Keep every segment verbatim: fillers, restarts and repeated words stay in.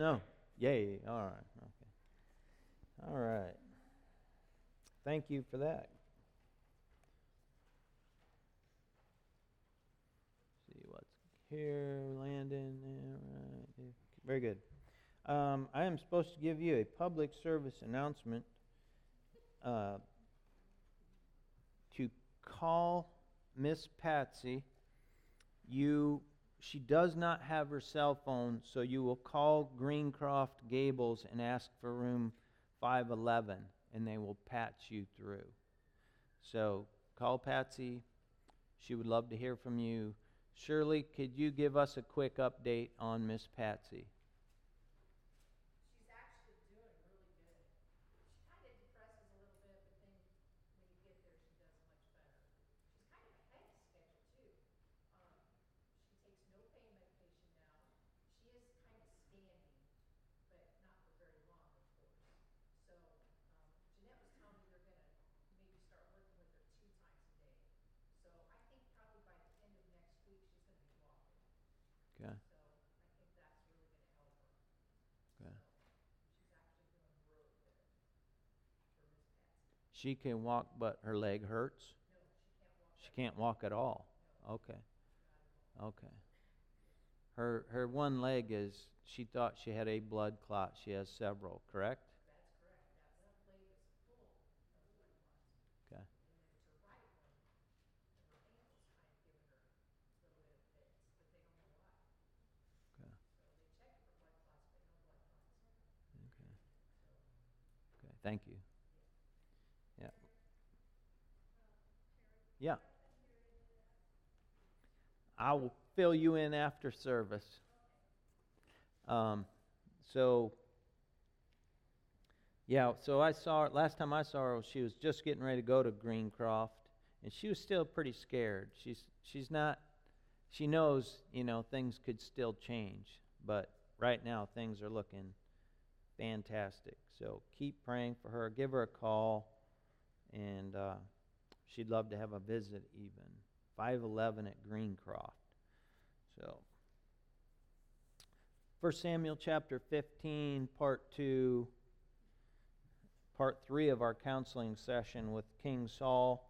No. Yay. All right. Okay. All right. Thank you for that. See what's here. Landon. Yeah, right. Very good. Um, I am supposed to give you a public service announcement uh, to call Miss Patsy. You, she does not have her cell phone, so you will call Greencroft Gables and ask for room five eleven, and they will patch you through. So call Patsy. She would love to hear from you. Shirley, could you give us a quick update on Miss Patsy? Okay. Okay. She can walk, but her leg hurts? She can't walk at all. Okay. Okay. Her her one leg is, she thought she had a blood clot. She has several, correct? Okay. Okay. Okay. Okay. Thank you. Yeah. Yeah. I will fill you in after service. Um, so, yeah, so I saw her, last time I saw her, she was just getting ready to go to Greencroft, and she was still pretty scared. She's she's not, she knows, you know, things could still change, but right now things are looking fantastic. So keep praying for her. Give her a call, and uh, she'd love to have a visit even. five eleven at Greencroft. So, First Samuel chapter fifteen, part two, part three of our counseling session with King Saul.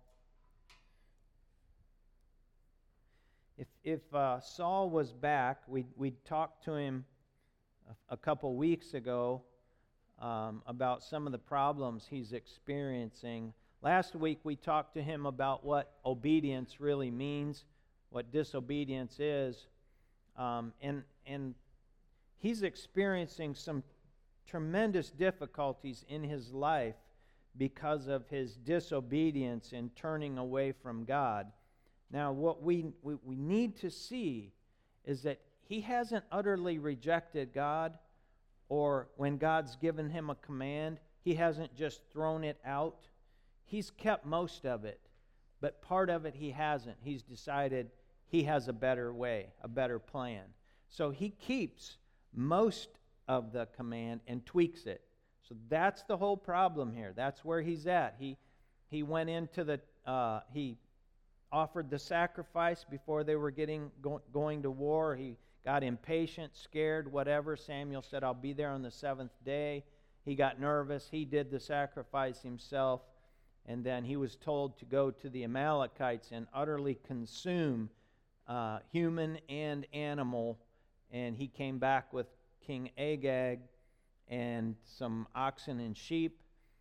If if uh, Saul was back, we we talked to him a, a couple weeks ago um, about some of the problems he's experiencing. Last week we talked to him about what obedience really means, what disobedience is, um, and and he's experiencing some tremendous difficulties in his life because of his disobedience in turning away from God. Now, what we, we, we need to see is that he hasn't utterly rejected God, or when God's given him a command, he hasn't just thrown it out. He's kept most of it, but part of it he hasn't. He's decided he has a better way, a better plan. So he keeps most of the command and tweaks it. So that's the whole problem here. That's where he's at. He he went into the uh, he offered the sacrifice before they were getting go, going to war. He got impatient, scared, whatever. Samuel said, "I'll be there on the seventh day." He got nervous. He did the sacrifice himself, and then he was told to go to the Amalekites and utterly consume uh, human and animal. And he came back with King Agag and some oxen and sheep,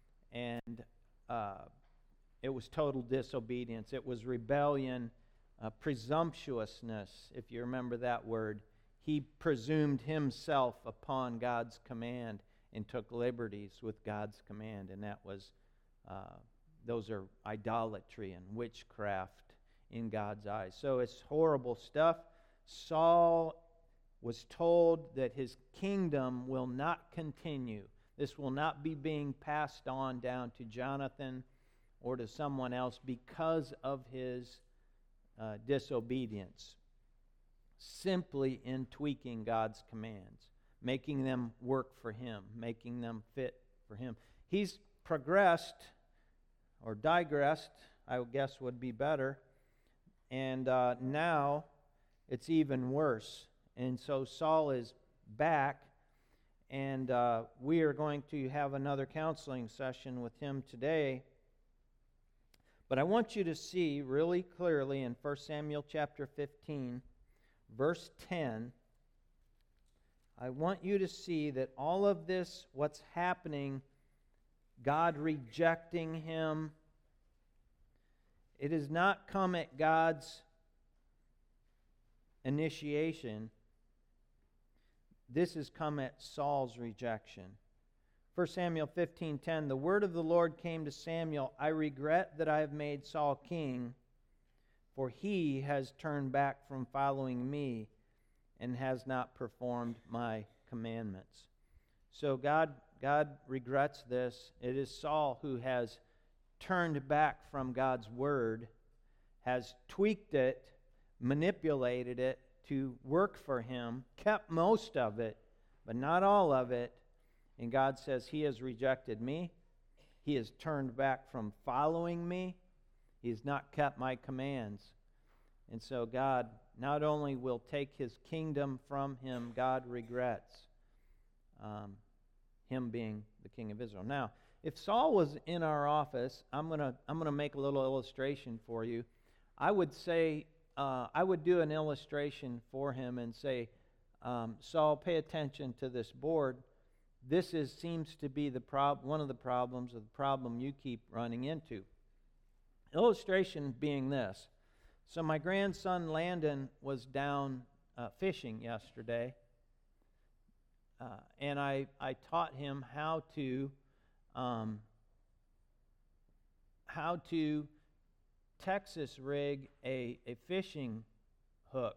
and uh, it was total disobedience. It was rebellion, uh, presumptuousness, if you remember that word. He presumed himself upon God's command and took liberties with God's command, and that was, uh, those are idolatry and witchcraft in God's eyes. So it's horrible stuff. Saul was told that his kingdom will not continue. This will not be being passed on down to Jonathan or to someone else because of his uh, disobedience, simply in tweaking God's commands, making them work for him, making them fit for him. He's progressed, or digressed, I guess would be better, and uh, now it's even worse. And so Saul is back, and uh, we are going to have another counseling session with him today. But I want you to see really clearly in First Samuel chapter fifteen, verse ten, I want you to see that all of this, what's happening, God rejecting him, it has not come at God's initiation. This has come at Saul's rejection. First Samuel fifteen ten, the word of the Lord came to Samuel, I regret that I have made Saul king, for he has turned back from following me and has not performed my commandments. So God, God regrets this. It is Saul who has turned back from God's word, has tweaked it, manipulated it to work for him, kept most of it, but not all of it. And God says, he has rejected me. He has turned back from following me. He has not kept my commands. And so God not only will take his kingdom from him, God regrets um, him being the king of Israel. Now, if Saul was in our office, I'm gonna I'm gonna make a little illustration for you. I would say uh, I would do an illustration for him and say, um, Saul, pay attention to this board. This is seems to be the prob- one of the problems, or the problem you keep running into. Illustration being this. So my grandson Landon was down uh, fishing yesterday, uh, and I, I taught him how to um, how to Texas rig a, a fishing hook.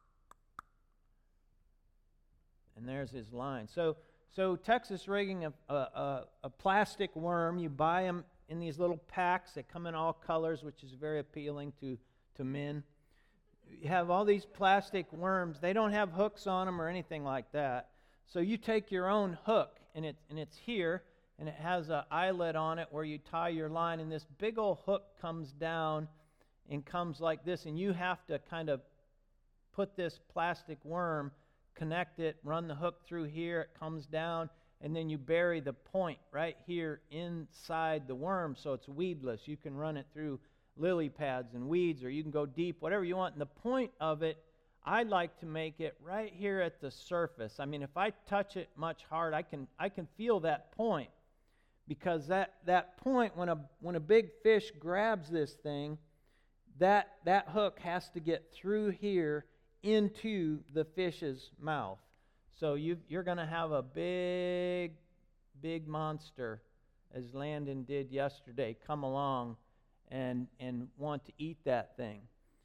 And there's his line. So so Texas rigging a, a, a, a plastic worm, you buy them in these little packs. They come in all colors, which is very appealing to to men. You have all these plastic worms. They don't have hooks on them or anything like that. So you take your own hook, and it and it's here, and it has an eyelet on it where you tie your line, and this big old hook comes down and comes like this, and you have to kind of put this plastic worm, connect it, run the hook through here, it comes down, and then you bury the point right here inside the worm so it's weedless. You can run it through lily pads and weeds, or you can go deep, whatever you want. And the point of it, I like to make it right here at the surface. I mean, if I touch it much hard, I can I can feel that point, because that that point, when a when a big fish grabs this thing, that that hook has to get through here into the fish's mouth. So you you're going to have a big big monster, as Landon did yesterday, come along and and want to eat that thing.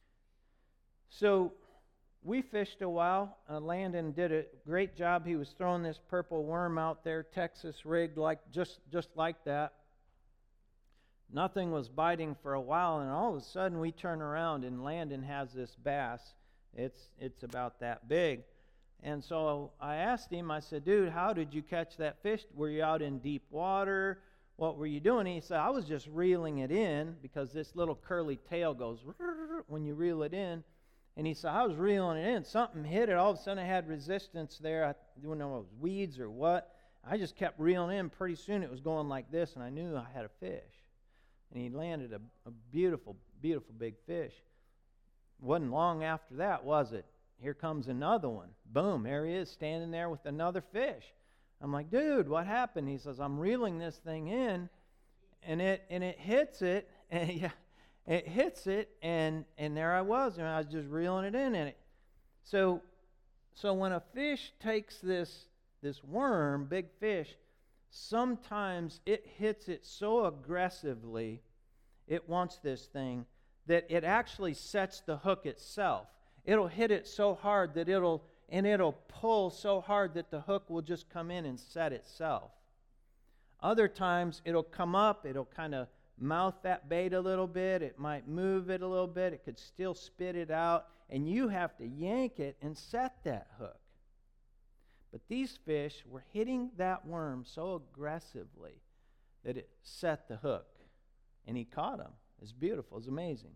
So we fished a while. Uh, Landon did a great job. He was throwing this purple worm out there, Texas rigged, like just just like that. Nothing was biting for a while, and all of a sudden we turn around and Landon has this bass. It's it's about that big. And so I asked him, I said, dude, how did you catch that fish? Were you out in deep water? What were you doing? He said, I was just reeling it in, because this little curly tail goes when you reel it in. And he said, I was reeling it in. Something hit it. All of a sudden I had resistance there. I didn't know if it was weeds or what. I just kept reeling in. Pretty soon it was going like this, and I knew I had a fish. And he landed a, a beautiful, beautiful big fish. Wasn't long after that, was it? Here comes another one. Boom, there he is standing there with another fish. I'm like, dude, what happened? He says, I'm reeling this thing in, and it and it hits it, and yeah, it hits it, and and there I was, and I was just reeling it in, and it. So, so when a fish takes this this worm, big fish, sometimes it hits it so aggressively, it wants this thing, that it actually sets the hook itself. It'll hit it so hard that it'll, and it'll pull so hard that the hook will just come in and set itself. Other times it'll come up, it'll kind of mouth that bait a little bit, it might move it a little bit, it could still spit it out, and you have to yank it and set that hook. But these fish were hitting that worm so aggressively that it set the hook, and he caught him. It's beautiful, it's amazing.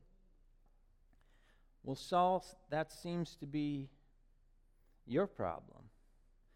Well, Saul, that seems to be your problem.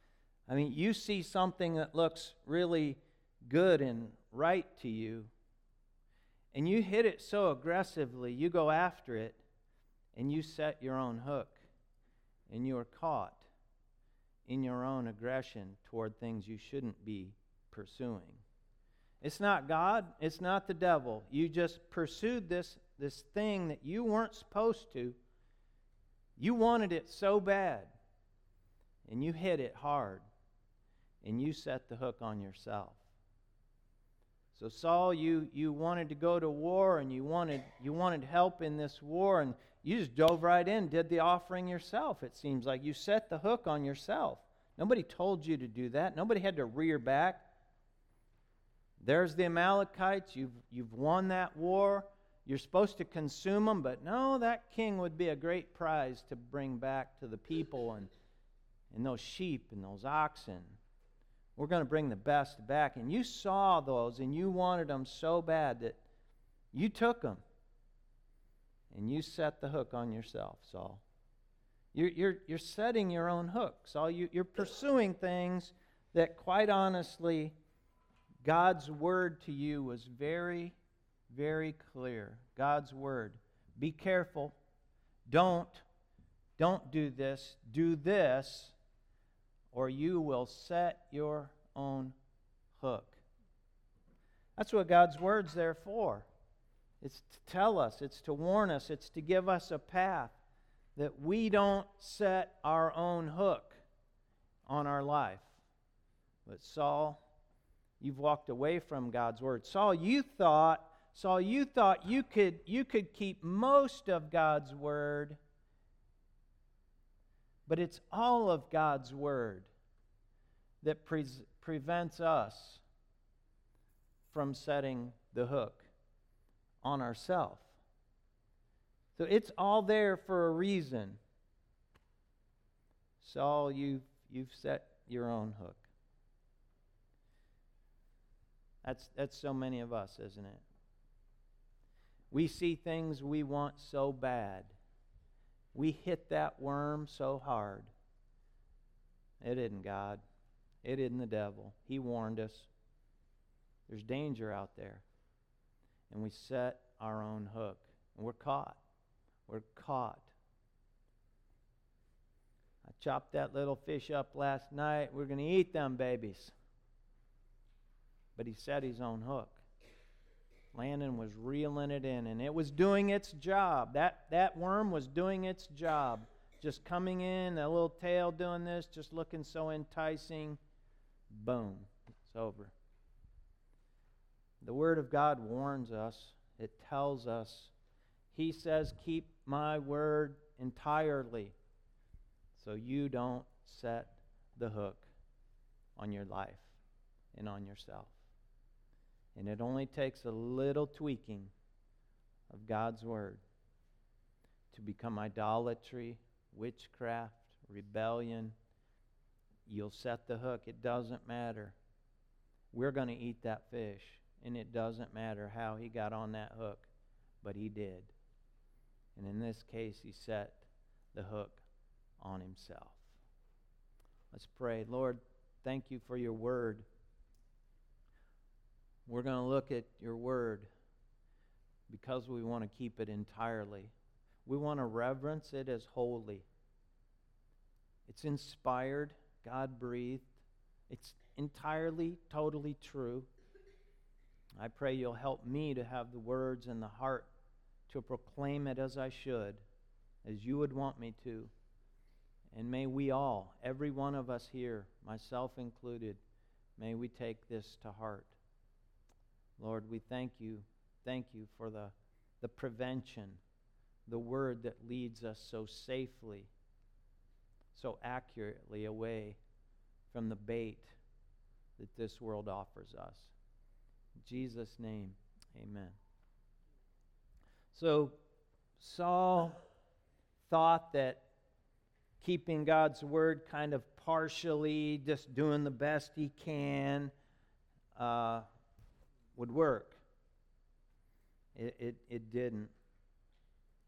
I mean, you see something that looks really good and right to you, and you hit it so aggressively, you go after it, and you set your own hook, and you are caught in your own aggression toward things you shouldn't be pursuing. It's not God, it's not the devil. You just pursued this, this thing that you weren't supposed to. You wanted it so bad, and you hit it hard, and you set the hook on yourself. So Saul, you, you wanted to go to war, and you wanted you wanted help in this war, and you just dove right in, did the offering yourself, it seems like. You set the hook on yourself. Nobody told you to do that. Nobody had to rear back. There's the Amalekites. You've, you've won that war. You're supposed to consume them, but no, that king would be a great prize to bring back to the people, and, and those sheep and those oxen. We're going to bring the best back. And you saw those, and you wanted them so bad that you took them. And you set the hook on yourself, Saul. You're, you're, you're setting your own hook, Saul. You, you're pursuing things that, quite honestly, God's word to you was very, very clear. God's word. Be careful. Don't. Don't do this. Do this, or you will set your own hook. That's what God's word's there for. It's to tell us, it's to warn us, it's to give us a path that we don't set our own hook on our life. But Saul, you've walked away from God's word. Saul, you thought, Saul, you thought you could you could keep most of God's word, but it's all of God's word that pre- prevents us from setting the hook on ourselves. So it's all there for a reason. Saul, you've, you've set your own hook. That's, that's so many of us, isn't it? We see things we want so bad. We hit that worm so hard. It isn't God. It isn't the devil. He warned us. There's danger out there. And we set our own hook. And we're caught. We're caught. I chopped that little fish up last night. We're going to eat them babies. But he set his own hook. Landon was reeling it in, and it was doing its job. That, that worm was doing its job. Just coming in, a little tail doing this, just looking so enticing. Boom. It's over. The Word of God warns us. It tells us. He says, keep my word entirely so you don't set the hook on your life and on yourself. And it only takes a little tweaking of God's word to become idolatry, witchcraft, rebellion. You'll set the hook. It doesn't matter. We're going to eat that fish, and it doesn't matter how he got on that hook, but he did. And in this case, he set the hook on himself. Let's pray. Lord, thank you for your word. We're going to look at your word because we want to keep it entirely. We want to reverence it as holy. It's inspired, God-breathed. It's entirely, totally true. I pray you'll help me to have the words and the heart to proclaim it as I should, as you would want me to. And may we all, every one of us here, myself included, may we take this to heart. Lord, we thank you. Thank you for the, the prevention, the word that leads us so safely, so accurately away from the bait that this world offers us. In Jesus' name, amen. So Saul thought that keeping God's word kind of partially, just doing the best he can, uh, would work. It, it, it didn't.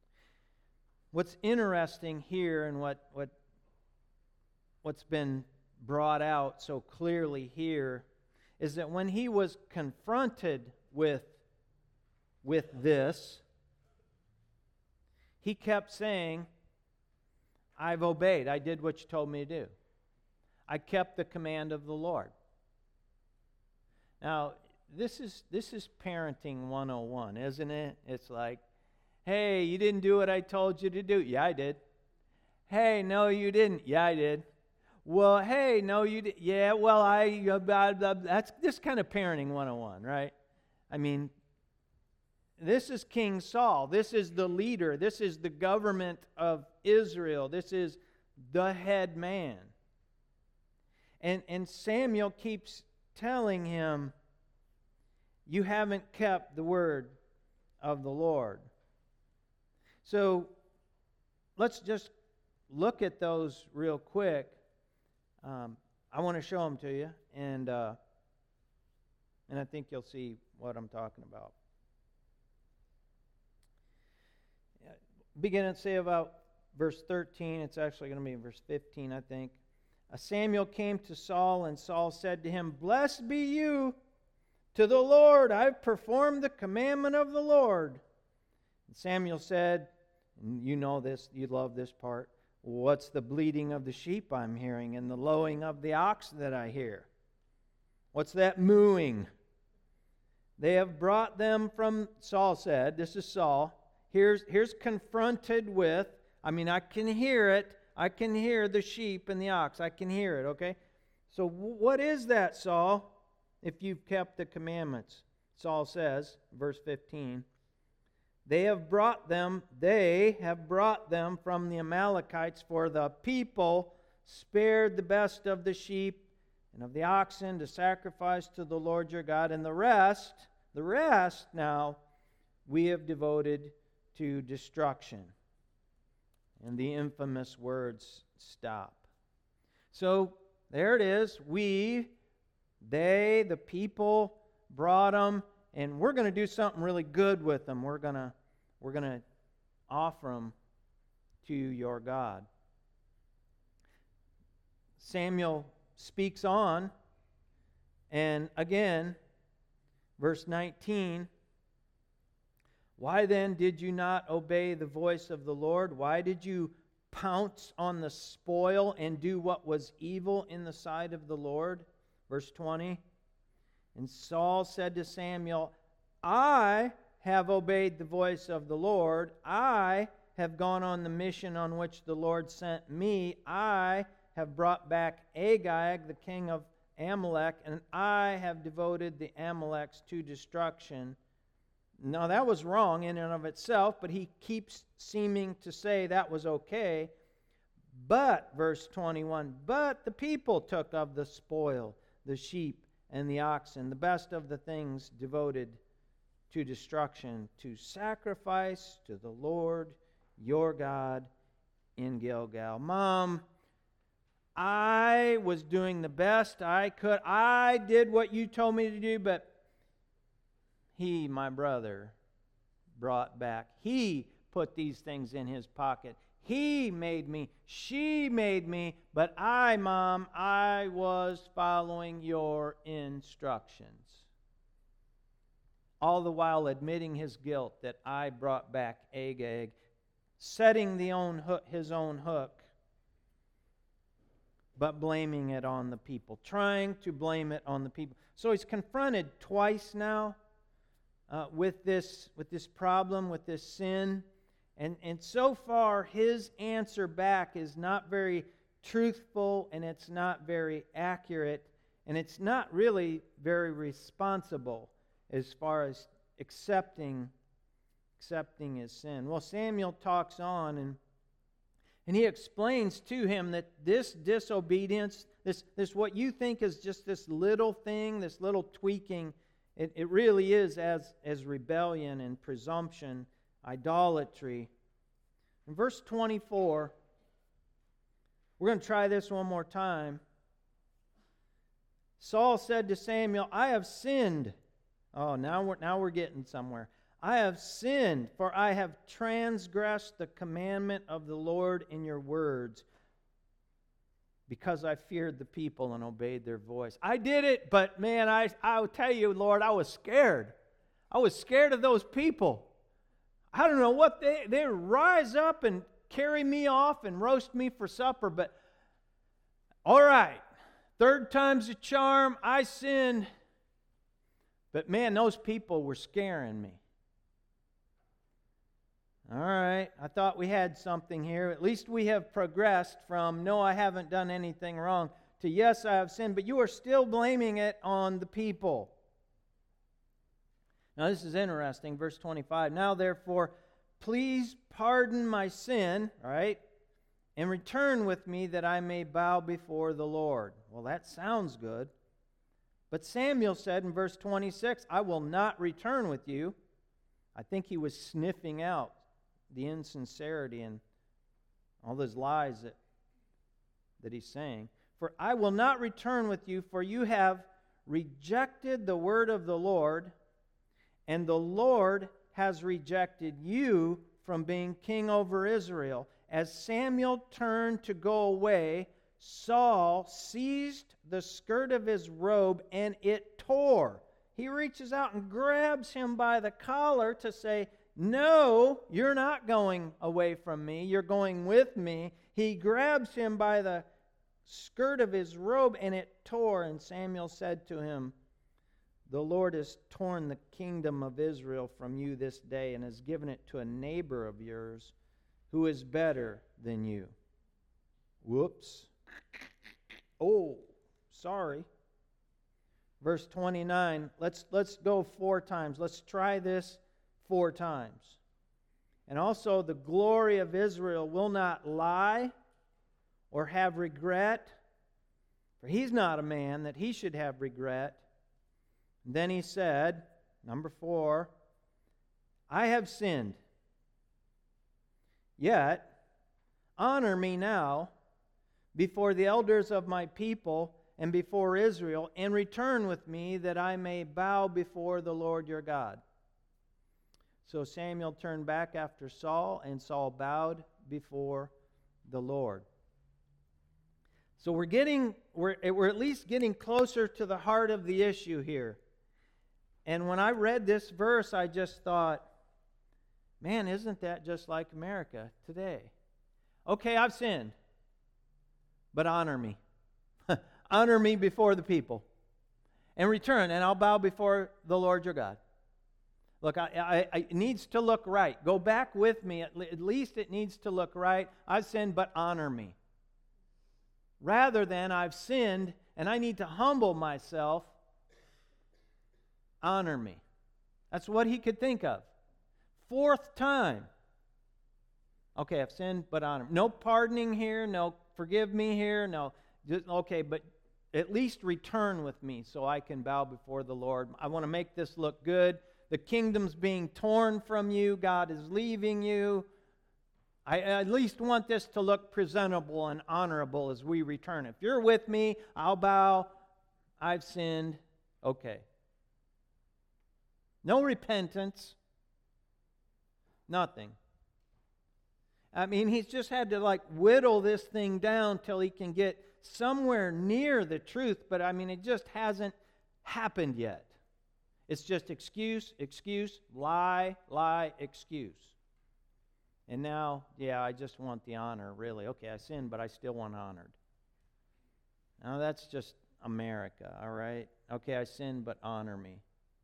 What's interesting here and what, what, what's been brought out so clearly here is that when he was confronted with, with this, he kept saying, I've obeyed. I did what you told me to do. I kept the command of the Lord. Now, this is this is parenting one oh one, isn't it? It's like, hey, you didn't do what I told you to do. Yeah, I did. Hey, no, you didn't. Yeah, I did. Well, hey, no, you did. Yeah, well, I, uh, blah, blah, blah. That's this kind of parenting one oh one, right? I mean, this is King Saul. This is the leader. This is the government of Israel. This is the head man. And, and Samuel keeps telling him, you haven't kept the word of the Lord. So let's just look at those real quick. Um, I want to show them to you, and uh, and I think you'll see what I'm talking about. Begin and say about verse thirteen. It's actually going to be in verse fifteen, I think. Uh, Samuel came to Saul, and Saul said to him, Blessed be you to the Lord. I've performed the commandment of the Lord. And Samuel said, and you know this, you love this part, what's the bleating of the sheep I'm hearing and the lowing of the ox that I hear? What's that mooing? They have brought them from, Saul said, this is Saul, here's, here's confronted with, I mean, I can hear it. I can hear the sheep and the ox. I can hear it, okay? So what is that, Saul, if you've kept the commandments? Saul says, verse fifteen, They have brought them, they have brought them from the Amalekites, for the people spared the best of the sheep and of the oxen to sacrifice to the Lord your God, and the rest, the rest now, we have devoted to destruction. And the infamous words stop. So there it is. We, they, the people brought them, and we're going to do something really good with them. We're going to we're going to offer them to your God. Samuel speaks on, and again, verse nineteen, Why then did you not obey the voice of the Lord? Why did you pounce on the spoil and do what was evil in the sight of the Lord? Verse twenty, And Saul said to Samuel, I have obeyed the voice of the Lord. I have gone on the mission on which the Lord sent me. I have brought back Agag, the king of Amalek, and I have devoted the Amaleks to destruction. Now, that was wrong in and of itself, but he keeps seeming to say that was okay. But, verse twenty-one, but the people took of the spoil, the sheep and the oxen, the best of the things devoted to destruction, to sacrifice to the Lord your God in Gilgal. Mom, I was doing the best I could. I did what you told me to do, but he, my brother, brought back. He put these things in his pocket. He made me. She made me. But I, Mom, I was following your instructions. All the while admitting his guilt that I brought back Agag, setting the own hook, his own hook, but blaming it on the people, trying to blame it on the people. So he's confronted twice now uh, with this with this problem, with this sin, and and so far his answer back is not very truthful, and it's not very accurate, and it's not really very responsible as far as accepting accepting his sin. Well, Samuel talks on, and and he explains to him that this disobedience, this this what you think is just this little thing, this little tweaking, it, it really is as as rebellion and presumption, idolatry. In verse twenty-four, we're going to try this one more time. Saul said to Samuel, I have sinned. Oh, now we're, now we're getting somewhere. I have sinned, for I have transgressed the commandment of the Lord in your words. because I feared the people and obeyed their voice. I did it, but man, I, I will tell you, Lord, I was scared. I was scared of those people. I don't know what they, they rise up and carry me off and roast me for supper, but all right, third time's a charm, I sinned. But man, those people were scaring me. All right, I thought we had something here. At least we have progressed from, no, I haven't done anything wrong, to, yes, I have sinned, but you are still blaming it on the people. Now, this is interesting. Verse twenty-five, now, therefore, please pardon my sin, all right, and return with me that I may bow before the Lord. Well, that sounds good. But Samuel said in verse twenty-six, I will not return with you. I think he was sniffing out the insincerity and all those lies that, that he's saying. For I will not return with you, for you have rejected the word of the Lord, and the Lord has rejected you from being king over Israel. As Samuel turned to go away, Saul seized the skirt of his robe, and it tore. He reaches out and grabs him by the collar to say, no, you're not going away from me. You're going with me. He grabs him by the skirt of his robe, and it tore. And Samuel said to him, the Lord has torn the kingdom of Israel from you this day and has given it to a neighbor of yours who is better than you. Whoops. Oh, sorry. Verse twenty-nine. Let's, let's go four times. Let's try this four times. And also, the glory of Israel will not lie or have regret, for he's not a man that he should have regret. And then he said, number four, I have sinned. Yet, honor me now before the elders of my people and before Israel, and return with me that I may bow before the Lord your God. So Samuel turned back after Saul, and Saul bowed before the Lord. So we're getting, we're, we're at least getting closer to the heart of the issue here. And when I read this verse, I just thought, man, isn't that just like America today? Okay, I've sinned, but honor me. Honor me before the people. And return, and I'll bow before the Lord your God. Look, I, I, I, it needs to look right. Go back with me. At, le- at least it needs to look right. I've sinned, but honor me. Rather than I've sinned, and I need to humble myself, honor me. That's what he could think of. Fourth time. Okay, I've sinned, but honor me. No pardoning here, no forgive me here, no. Just, okay, but at least return with me so I can bow before the Lord. I want to make this look good. The kingdom's being torn from you. God is leaving you. I at least want this to look presentable and honorable as we return. If you're with me, I'll bow. I've sinned. Okay. No repentance. Nothing. I mean, he's just had to like whittle this thing down till he can get somewhere near the truth, but I mean, it just hasn't happened yet. It's just excuse, excuse, lie, lie, excuse. And now, yeah, I just want the honor, really. Okay, I sinned, but I still want honored. Now, that's just America, all right? Okay, I sinned, but honor me.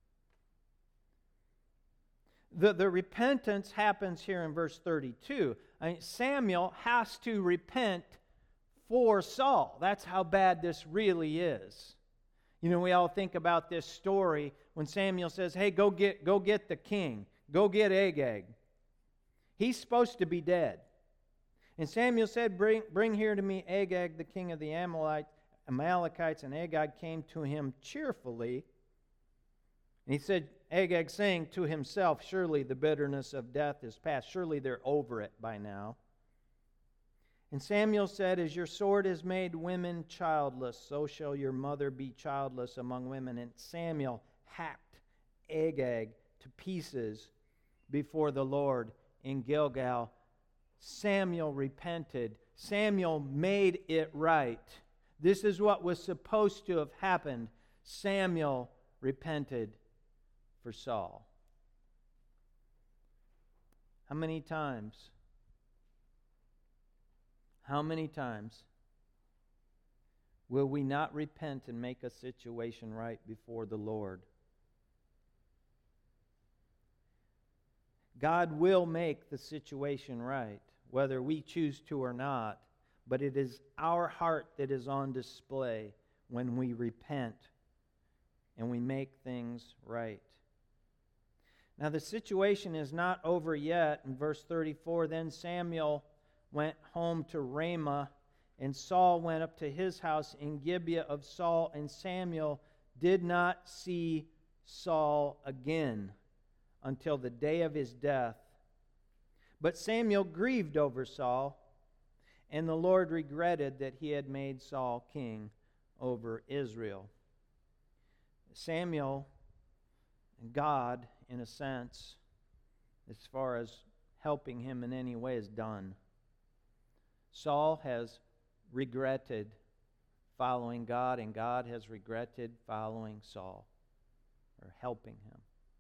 The, the repentance happens here in verse thirty-two. I mean, Samuel has to repent for Saul. That's how bad this really is. You know, we all think about this story when Samuel says, hey, go get, go get the king. Go get Agag. He's supposed to be dead. And Samuel said, bring, bring here to me Agag, the king of the Amalekites. Amalekites. And Agag came to him cheerfully. And he said, Agag saying to himself, surely the bitterness of death is past. Surely they're over it by now. And Samuel said, as your sword has made women childless, so shall your mother be childless among women. And Samuel hacked Agag to pieces before the Lord in Gilgal. Samuel repented Samuel made it right. This is what was supposed to have happened. Samuel repented for Saul. How many times? How many times will we not repent and make a situation right before the Lord? God will make the situation right, whether we choose to or not, but it is our heart that is on display when we repent and we make things right. Now the situation is not over yet. In verse thirty-four, then Samuel went home to Ramah, and Saul went up to his house in Gibeah of Saul, and Samuel did not see Saul again until the day of his death. But Samuel grieved over Saul, and the Lord regretted that he had made Saul king over Israel. Samuel and God, in a sense, as far as helping him in any way, is done. Saul has regretted following God, and God has regretted following Saul, or helping him.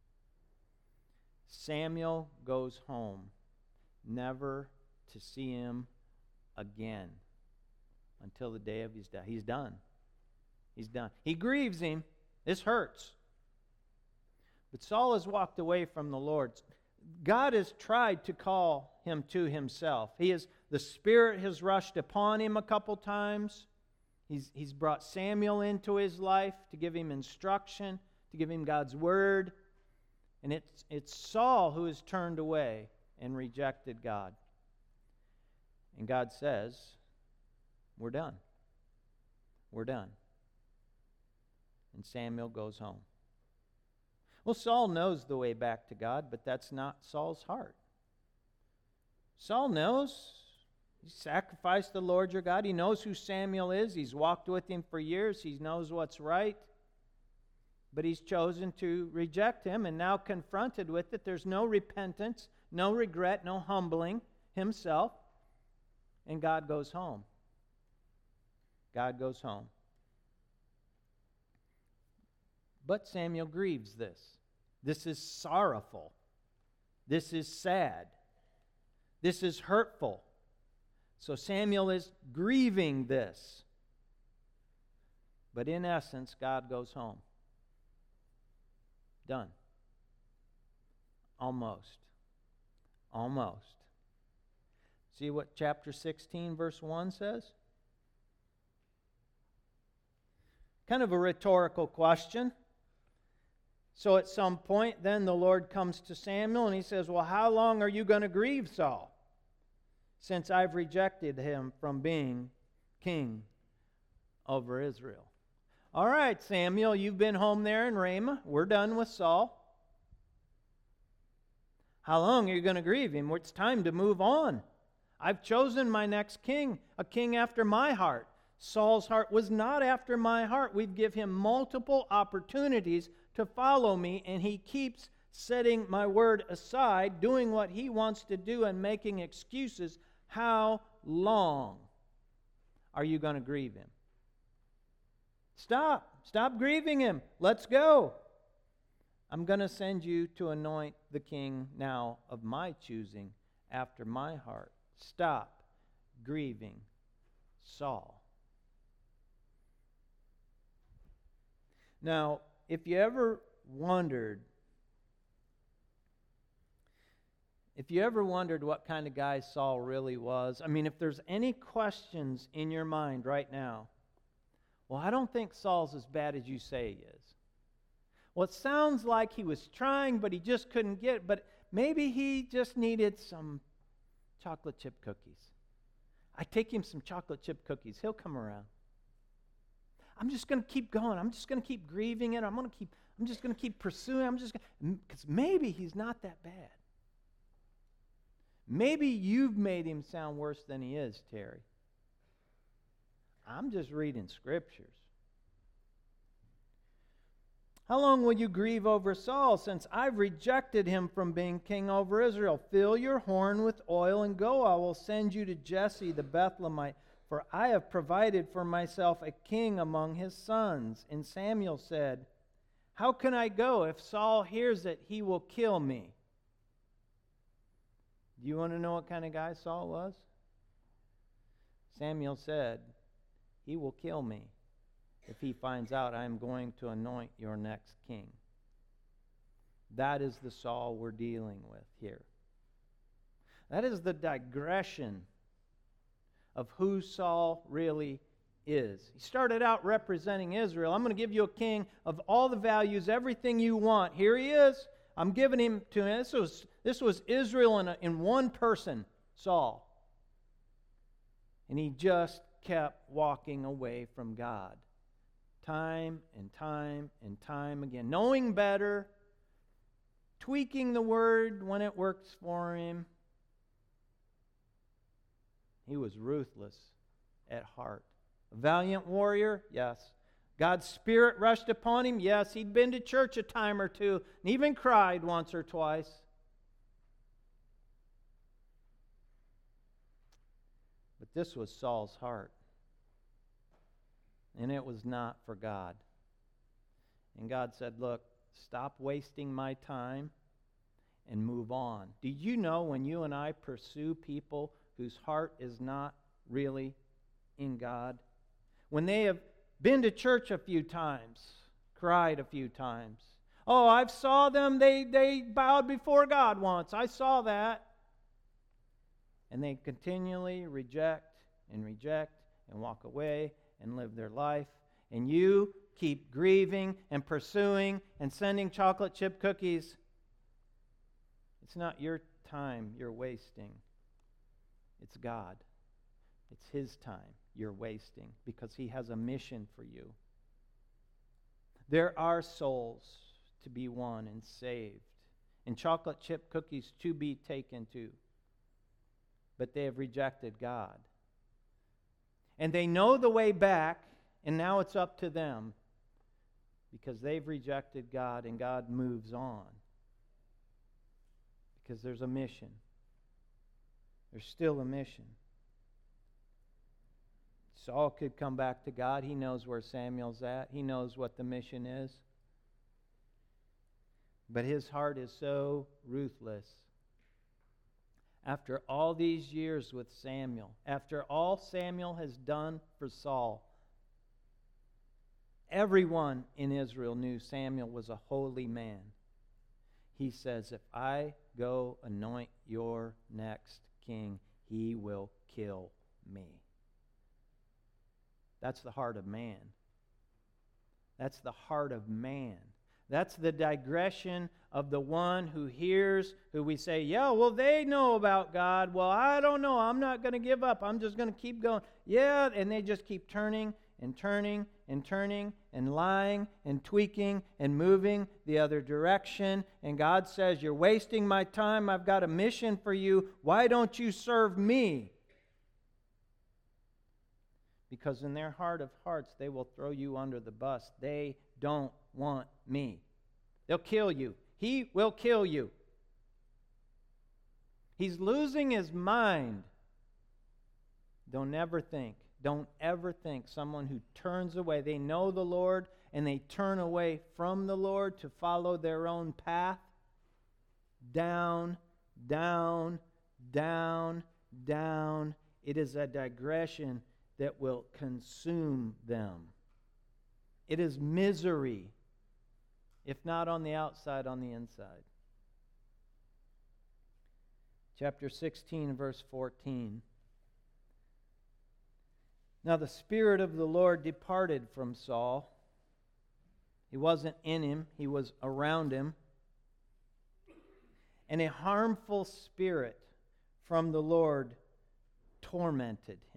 Samuel goes home, never to see him again until the day of his death. He's done. He's done. He grieves him. This hurts. But Saul has walked away from the Lord. God has tried to call him to himself. He is, the Spirit has rushed upon him a couple times. He's, he's brought Samuel into his life to give him instruction, to give him God's word. And it's, it's Saul who has turned away and rejected God. And God says, we're done. We're done. And Samuel goes home. Well, Saul knows the way back to God, but that's not Saul's heart. Saul knows. He sacrificed the Lord your God. He knows who Samuel is. He's walked with him for years. He knows what's right. But he's chosen to reject him, and now confronted with it, there's no repentance, no regret, no humbling himself. And God goes home. God goes home. But Samuel grieves this. This is sorrowful. This is sad. This is hurtful. So Samuel is grieving this. But in essence, God goes home. Done. Almost. Almost. See what chapter sixteen, verse one says? Kind of a rhetorical question. So at some point, then the Lord comes to Samuel and he says, well, how long are you going to grieve Saul, since I've rejected him from being king over Israel? All right, Samuel, you've been home there in Ramah. We're done with Saul. How long are you going to grieve him? It's time to move on. I've chosen my next king, a king after my heart. Saul's heart was not after my heart. We've given him multiple opportunities to follow me, and he keeps setting my word aside, doing what he wants to do and making excuses. How long are you going to grieve him? Stop. Stop grieving him. Let's go. I'm going to send you to anoint the king now of my choosing after my heart. Stop grieving Saul. Now, if you ever wondered, if you ever wondered what kind of guy Saul really was, I mean, if there's any questions in your mind right now, well, I don't think Saul's as bad as you say he is. Well, it sounds like he was trying, but he just couldn't get it. But maybe he just needed some chocolate chip cookies. I take him some chocolate chip cookies. He'll come around. I'm just going to keep going. I'm just going to keep grieving it. I'm going to keep. I'm just going to keep pursuing. I'm just going because maybe he's not that bad. Maybe you've made him sound worse than he is, Terry. I'm just reading scriptures. How long will you grieve over Saul, since I've rejected him from being king over Israel? Fill your horn with oil and go. I will send you to Jesse the Bethlehemite, for I have provided for myself a king among his sons. And Samuel said, how can I go? If Saul hears it, he will kill me. Do you want to know what kind of guy Saul was? Samuel said, he will kill me if he finds out I am going to anoint your next king. That is the Saul we're dealing with here. That is the digression of who Saul really is. He started out representing Israel. I'm going to give you a king of all the values, everything you want. Here he is. I'm giving him to him. This was, this was Israel in, a, in one person, Saul. And he just kept walking away from God. Time and time and time again. Knowing better, tweaking the word when it works for him. He was ruthless at heart. A valiant warrior? Yes. God's Spirit rushed upon him? Yes. He'd been to church a time or two and even cried once or twice. But this was Saul's heart. And it was not for God. And God said, look, stop wasting my time and move on. Do you know when you and I pursue people whose heart is not really in God, when they have been to church a few times, cried a few times, oh, I've saw them, they, they bowed before God once, I saw that, and they continually reject and reject and walk away and live their life, and you keep grieving and pursuing and sending chocolate chip cookies, it's not your time you're wasting. It's God. It's His time you're wasting because He has a mission for you. There are souls to be won and saved, and chocolate chip cookies to be taken to, but they have rejected God. And they know the way back, and now it's up to them because they've rejected God, and God moves on because there's a mission. There's still a mission. Saul could come back to God. He knows where Samuel's at. He knows what the mission is. But his heart is so ruthless. After all these years with Samuel, after all Samuel has done for Saul, everyone in Israel knew Samuel was a holy man. He says, if I go anoint your next king, he will kill me. That's the heart of man. That's the heart of man. That's the digression of the one who hears, who we say, yeah, well, they know about God. Well, I don't know. I'm not going to give up. I'm just going to keep going. Yeah, and they just keep turning and turning and turning and lying and tweaking and moving the other direction. And God says, you're wasting my time. I've got a mission for you. Why don't you serve me? Because in their heart of hearts, they will throw you under the bus. They don't want me. They'll kill you. He will kill you. He's losing his mind. Don't ever think, don't ever think someone who turns away, they know the Lord and they turn away from the Lord to follow their own path. Down, down, down, down. It is a digression that will consume them. It is misery, if not on the outside, on the inside. Chapter sixteen, verse fourteen. Now the Spirit of the Lord departed from Saul. He wasn't in him, he was around him. And a harmful spirit from the Lord tormented him.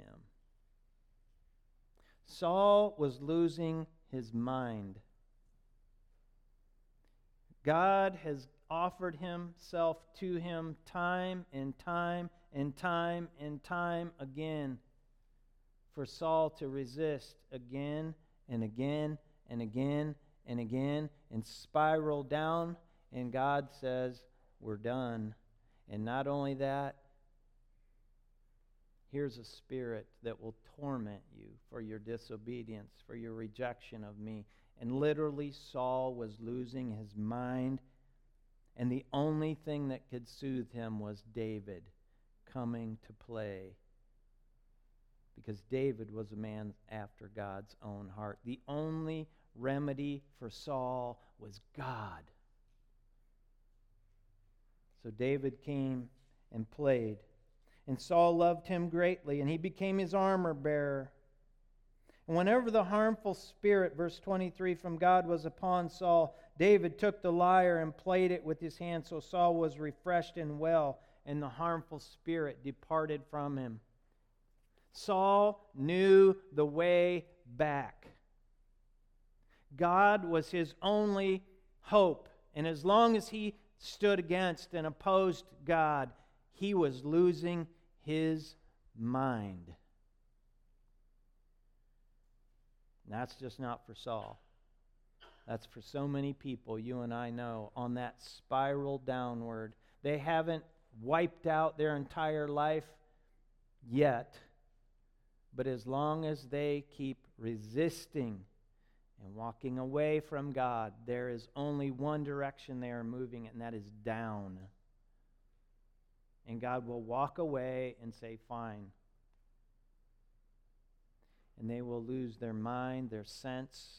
Saul was losing his mind. God has offered himself to him time and time and time and time again for Saul to resist again and again and again and again and spiral down, and God says, we're done. And not only that, here's a spirit that will torment you for your disobedience, for your rejection of me. And literally, Saul was losing his mind, and the only thing that could soothe him was David coming to play. Because David was a man after God's own heart. The only remedy for Saul was God. So David came and played. And Saul loved him greatly, and he became his armor bearer. And whenever the harmful spirit, verse twenty-three, from God was upon Saul, David took the lyre and played it with his hand. So Saul was refreshed and well, and the harmful spirit departed from him. Saul knew the way back. God was his only hope. And as long as he stood against and opposed God, he was losing his mind. And that's just not for Saul. That's for so many people you and I know on that spiral downward. They haven't wiped out their entire life yet. But as long as they keep resisting and walking away from God, there is only one direction they are moving, and that is down. And God will walk away and say, fine. And they will lose their mind, their sense,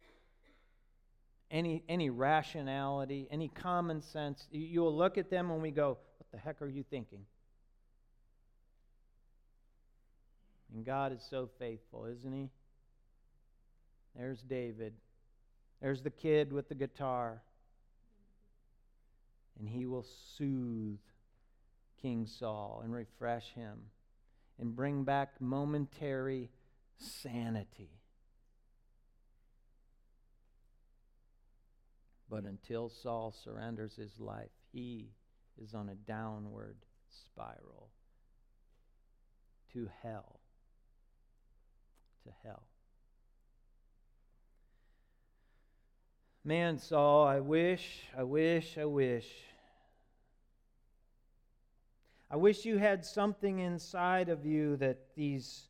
any, any rationality, any common sense. You will look at them and we go, what the heck are you thinking? And God is so faithful, isn't He? There's David. There's the kid with the guitar. And He will soothe King Saul and refresh him and bring back momentary sanity. But until Saul surrenders his life, he is on a downward spiral to hell. To hell. Man, Saul, I wish, I wish, I wish. I wish you had something inside of you that these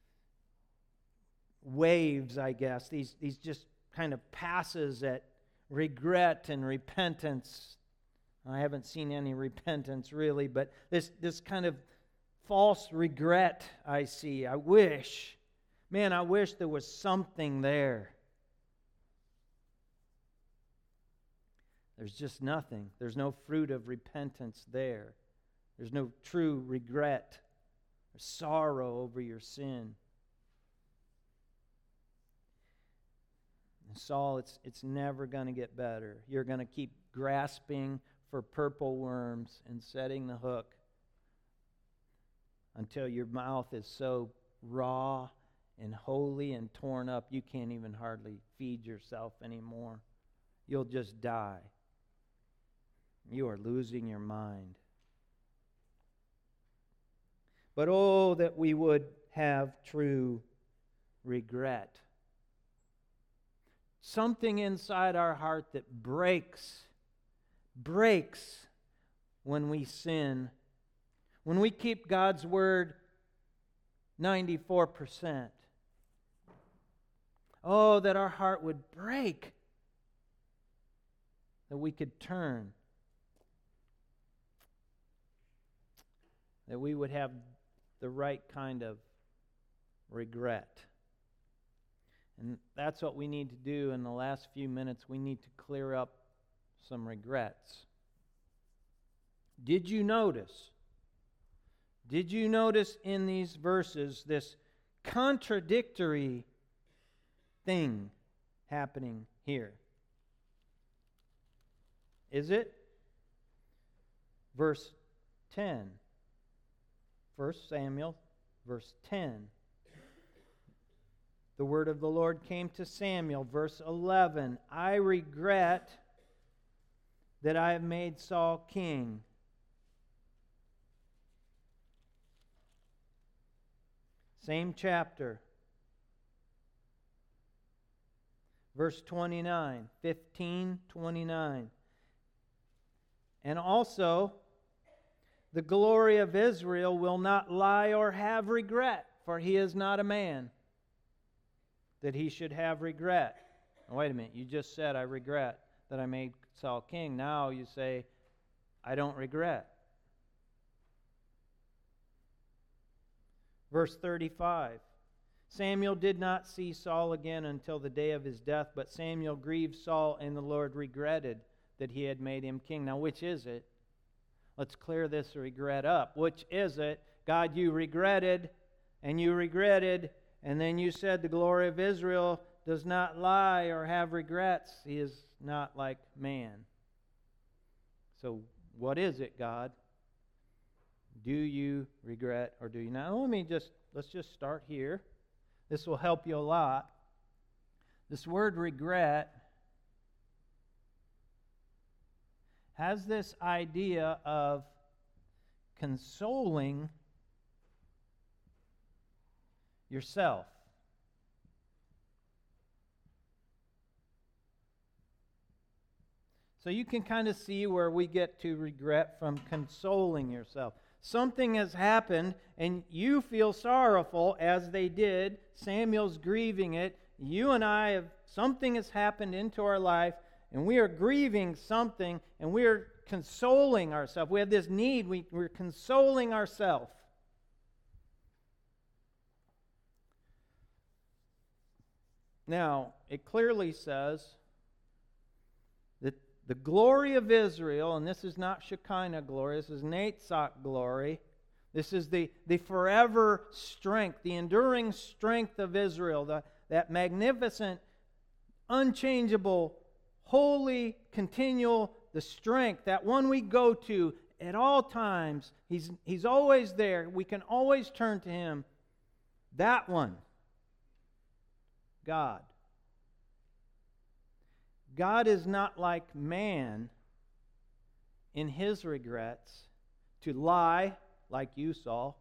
waves, I guess, these, these just kind of passes at regret and repentance. I haven't seen any repentance really, but this, this kind of false regret I see. I wish, man, I wish there was something there. There's just nothing. There's no fruit of repentance there. There's no true regret or sorrow over your sin. And Saul, it's, it's never going to get better. You're going to keep grasping for purple worms and setting the hook until your mouth is so raw and holy and torn up you can't even hardly feed yourself anymore. You'll just die. You are losing your mind. But oh, that we would have true regret. Something inside our heart that breaks, breaks when we sin. When we keep God's word ninety-four percent. Oh, that our heart would break. That we could turn. That we would have the right kind of regret. And that's what we need to do in the last few minutes. We need to clear up some regrets. Did you notice? Did you notice in these verses this contradictory thing happening here? Is it? Verse ten. First Samuel, verse ten. The word of the Lord came to Samuel, verse eleven. I regret that I have made Saul king. Same chapter. Verse twenty-nine, fifteen twenty-nine. And also, the glory of Israel will not lie or have regret, for he is not a man, that he should have regret. Now, wait a minute, you just said, I regret that I made Saul king. Now you say, I don't regret. Verse thirty-five. Samuel did not see Saul again until the day of his death, but Samuel grieved Saul, and the Lord regretted that he had made him king. Now, which is it? Let's clear this regret up. Which is it? God, you regretted, and you regretted, and then you said the glory of Israel does not lie or have regrets. He is not like man. So, what is it, God? Do you regret or do you not? Let me just, let's just start here. This will help you a lot. This word regret has this idea of consoling yourself. So you can kind of see where we get to regret from consoling yourself. Something has happened and you feel sorrowful, as they did. Samuel's grieving it. You and I have, something has happened into our life and we are grieving something and we are consoling ourselves. We have this need. We, we're consoling ourselves. Now, it clearly says that the glory of Israel, and this is not Shekinah glory, this is Netzach glory. This is the, the forever strength, the enduring strength of Israel, the, that magnificent, unchangeable, holy, continual, the strength, that one we go to at all times. He's, he's always there. We can always turn to Him. That one, God. God is not like man in His regrets to lie like you, Saul.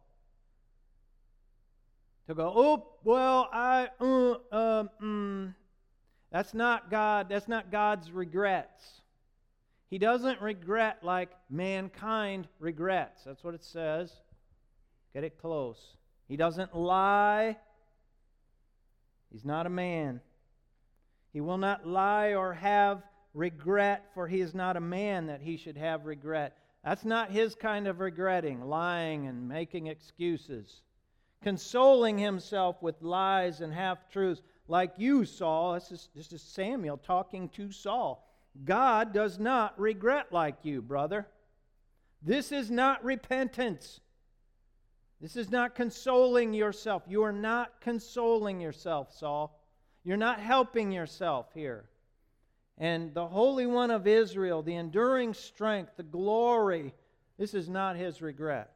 To go, oh, well, I, uh, um, mm. That's not God. That's not God's regrets. He doesn't regret like mankind regrets. That's what it says. Get it close. He doesn't lie. He's not a man. He will not lie or have regret, for he is not a man that he should have regret. That's not his kind of regretting, lying and making excuses. Consoling himself with lies and half-truths, like you, Saul. This is, this is Samuel talking to Saul. God does not regret like you, brother. This is not repentance. This is not consoling yourself. You are not consoling yourself, Saul. You're not helping yourself here. And the Holy One of Israel, the enduring strength, the glory, this is not his regret.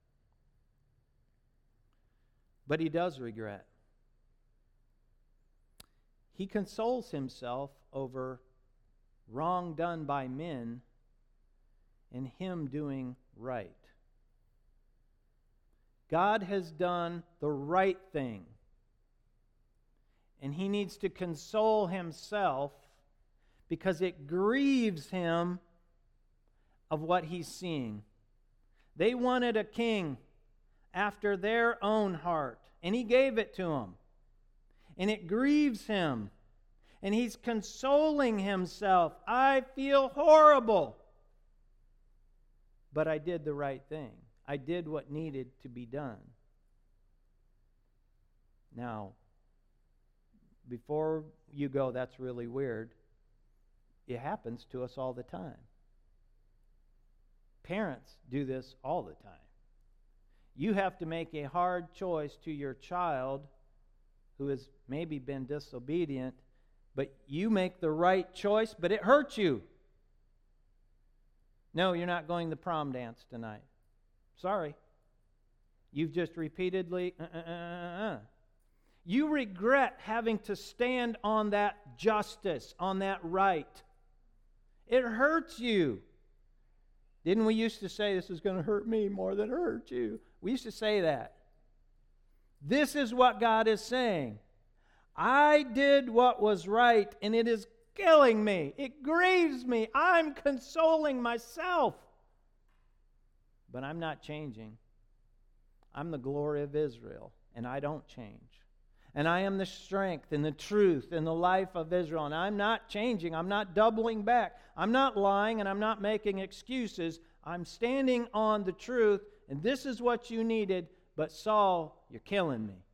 But he does regret. He consoles himself over wrong done by men and him doing right. God has done the right thing. And he needs to console himself because it grieves him of what he's seeing. They wanted a king after their own heart, and he gave it to them. And it grieves him. And he's consoling himself. I feel horrible. But I did the right thing. I did what needed to be done. Now, before you go, that's really weird. It happens to us all the time. Parents do this all the time. You have to make a hard choice to your child who has maybe been disobedient, but you make the right choice, but it hurts you. No, you're not going to the prom dance tonight. Sorry. You've just repeatedly, uh, uh, uh, uh. You regret having to stand on that justice, on that right. It hurts you. Didn't we used to say this is going to hurt me more than it hurt you? We used to say that. This is what God is saying. I did what was right, and it is killing me. It grieves me. I'm consoling myself. But I'm not changing. I'm the glory of Israel, and I don't change. And I am the strength and the truth and the life of Israel, and I'm not changing. I'm not doubling back. I'm not lying, and I'm not making excuses. I'm standing on the truth, and this is what you needed, but Saul, you're killing me.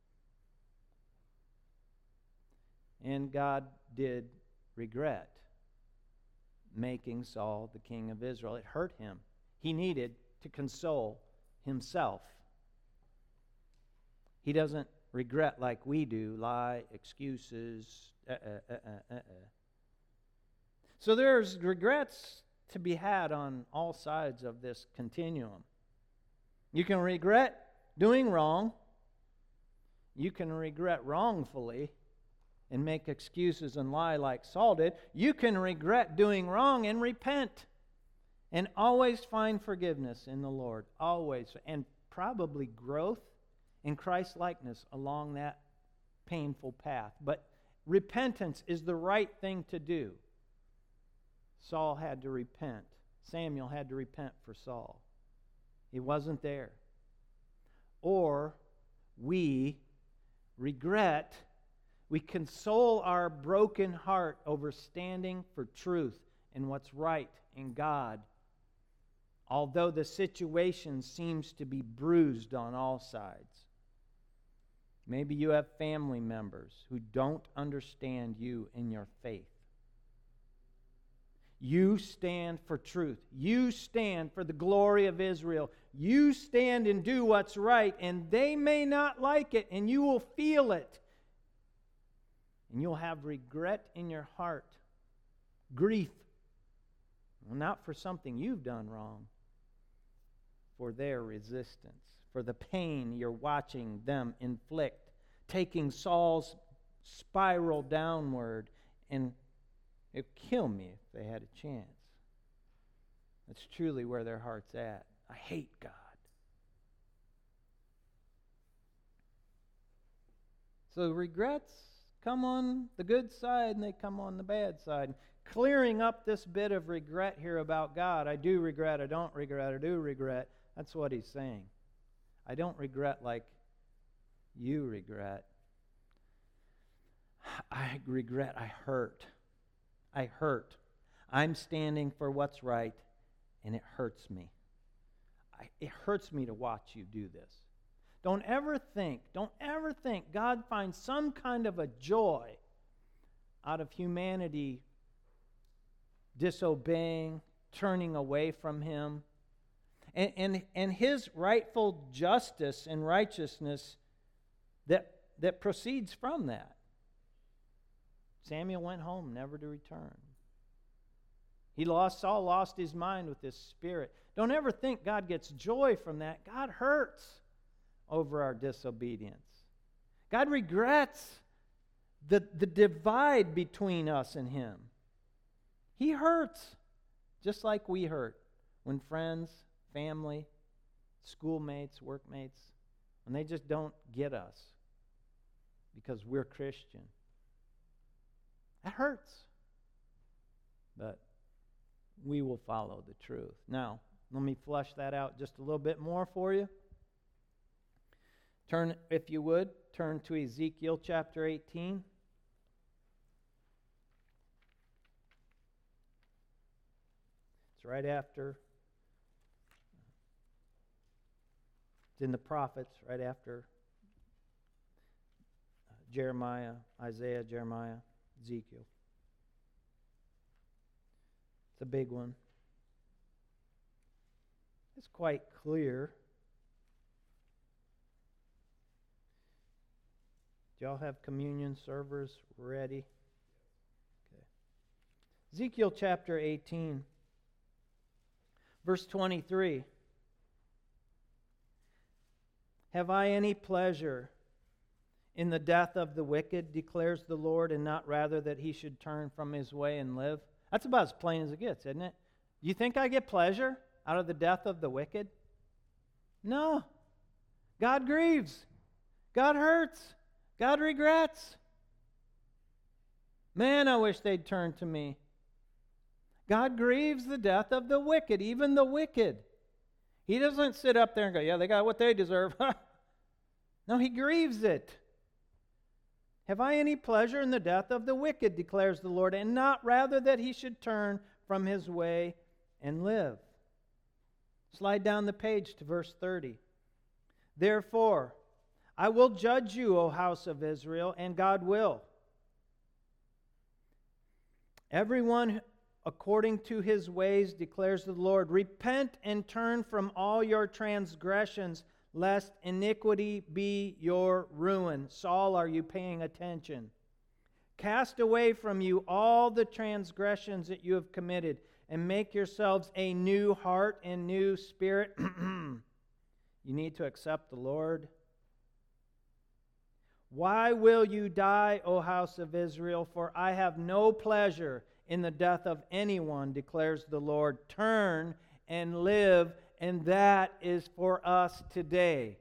And God did regret making Saul the king of Israel. It hurt him. He needed to console himself. He doesn't regret like we do, lie, excuses. Uh, uh, uh, uh, uh. So there's regrets to be had on all sides of this continuum. You can regret doing wrong. You can regret wrongfully and make excuses and lie like Saul did. You can regret doing wrong and repent and always find forgiveness in the Lord. Always. And probably growth in Christ-likeness along that painful path. But repentance is the right thing to do. Saul had to repent. Samuel had to repent for Saul. He wasn't there. Or we regret, we console our broken heart over standing for truth and what's right in God, although the situation seems to be bruised on all sides. Maybe you have family members who don't understand you in your faith. You stand for truth. You stand for the glory of Israel. You stand and do what's right, and they may not like it, and you will feel it. And you'll have regret in your heart, grief, well, not for something you've done wrong, for their resistance, for the pain you're watching them inflict, taking Saul's spiral downward, and it would kill me if they had a chance. That's truly where their heart's at. I hate God. So regrets come on the good side and they come on the bad side. Clearing up this bit of regret here about God. I do regret, I don't regret, I do regret. That's what he's saying. I don't regret like you regret. I regret, I hurt. I hurt. I'm standing for what's right, and it hurts me. I, it hurts me to watch you do this. Don't ever think, don't ever think God finds some kind of a joy out of humanity disobeying, turning away from Him. And, and, and His rightful justice and righteousness that, that proceeds from that. Samuel went home, never to return. He lost, Saul lost his mind with this spirit. Don't ever think God gets joy from that. God hurts over our disobedience. God regrets the, the divide between us and Him. He hurts just like we hurt when friends, family, schoolmates, workmates, when they just don't get us because we're Christian. That hurts. But we will follow the truth. Now, let me flesh that out just a little bit more for you. Turn, if you would, turn to Ezekiel chapter eighteen. It's right after, it's in the prophets, right after Jeremiah, Isaiah, Jeremiah, Ezekiel. It's a big one. It's quite clear. Do y'all have communion servers ready? Okay. Ezekiel chapter eighteen, verse twenty-three. Have I any pleasure in the death of the wicked, declares the Lord, and not rather that he should turn from his way and live? That's about as plain as it gets, isn't it? Do you think I get pleasure out of the death of the wicked? No. God grieves. God hurts. God regrets. Man, I wish they'd turn to me. God grieves the death of the wicked, even the wicked. He doesn't sit up there and go, yeah, they got what they deserve. No, he grieves it. Have I any pleasure in the death of the wicked, declares the Lord, and not rather that he should turn from his way and live. Slide down the page to verse thirty. Therefore, I will judge you, O house of Israel, and God will. Everyone according to his ways, declares the Lord. Repent and turn from all your transgressions, lest iniquity be your ruin. Saul, are you paying attention? Cast away from you all the transgressions that you have committed, and make yourselves a new heart and new spirit. You need to accept the Lord. Why will you die, O house of Israel? For I have no pleasure in the death of anyone, declares the Lord. Turn and live, and that is for us today.